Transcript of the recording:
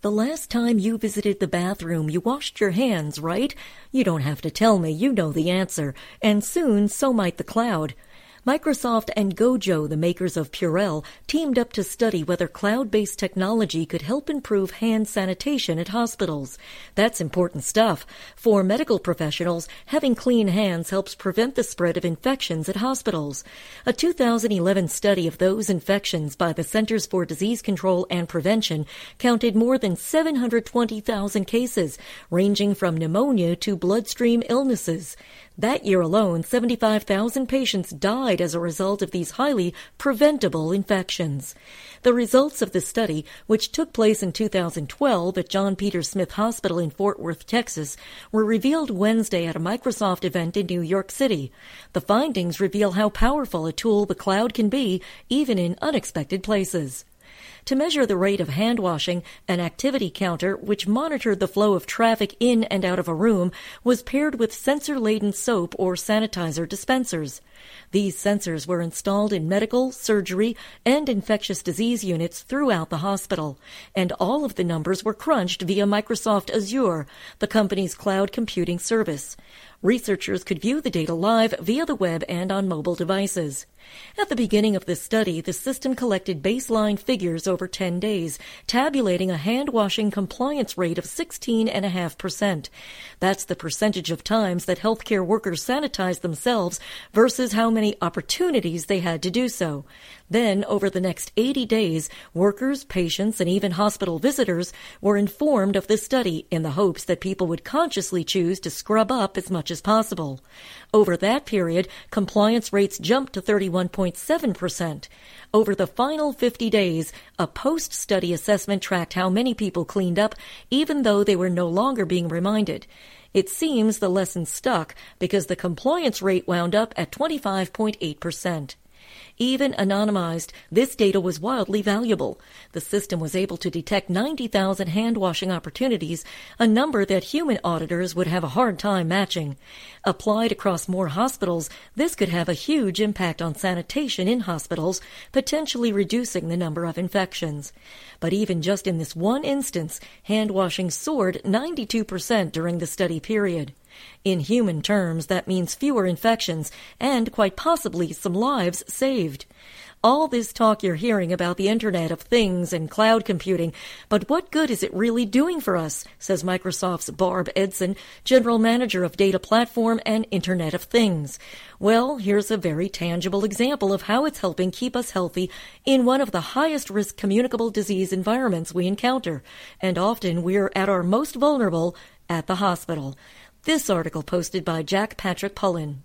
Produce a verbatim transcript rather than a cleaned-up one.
The last time you visited the bathroom, you washed your hands, right? You don't have to tell me, you know the answer. And soon, so might the cloud. Microsoft and Gojo, the makers of Purell, teamed up to study whether cloud-based technology could help improve hand sanitation at hospitals. That's important stuff. For medical professionals, having clean hands helps prevent the spread of infections at hospitals. A two thousand eleven study of those infections by the Centers for Disease Control and Prevention counted more than seven hundred twenty thousand cases, ranging from pneumonia to bloodstream illnesses. That year alone, seventy-five thousand patients died as a result of these highly preventable infections. The results of the study, which took place in two thousand twelve at John Peter Smith Hospital in Fort Worth, Texas, were revealed Wednesday at a Microsoft event in New York City. The findings reveal how powerful a tool the cloud can be, even in unexpected places. To measure the rate of hand washing, an activity counter, which monitored the flow of traffic in and out of a room, was paired with sensor-laden soap or sanitizer dispensers. These sensors were installed in medical, surgery, and infectious disease units throughout the hospital, and all of the numbers were crunched via Microsoft Azure, the company's cloud computing service. Researchers could view the data live via the web and on mobile devices. At the beginning of the study, the system collected baseline figures over ten days, tabulating a hand-washing compliance rate of sixteen point five percent. That's the percentage of times that healthcare workers sanitized themselves versus how many opportunities they had to do so. Then, over the next eighty days, workers, patients, and even hospital visitors were informed of the study in the hopes that people would consciously choose to scrub up as much as possible. Over that period, compliance rates jumped to thirty-one point seven percent. Over the final fifty days, a post-study assessment tracked how many people cleaned up, even though they were no longer being reminded. It seems the lesson stuck because the compliance rate wound up at twenty-five point eight percent. Even anonymized, this data was wildly valuable. The system was able to detect ninety thousand hand-washing opportunities, a number that human auditors would have a hard time matching. Applied across more hospitals, this could have a huge impact on sanitation in hospitals, potentially reducing the number of infections. But even just in this one instance, hand-washing soared ninety-two percent during the study period. In human terms, that means fewer infections and quite possibly some lives saved. All this talk you're hearing about the Internet of Things and cloud computing, but what good is it really doing for us, says Microsoft's Barb Edson, General Manager of Data Platform and Internet of Things. Well, here's a very tangible example of how it's helping keep us healthy in one of the highest risk communicable disease environments we encounter, and often we're at our most vulnerable at the hospital. This article posted by Jack Patrick Pullen.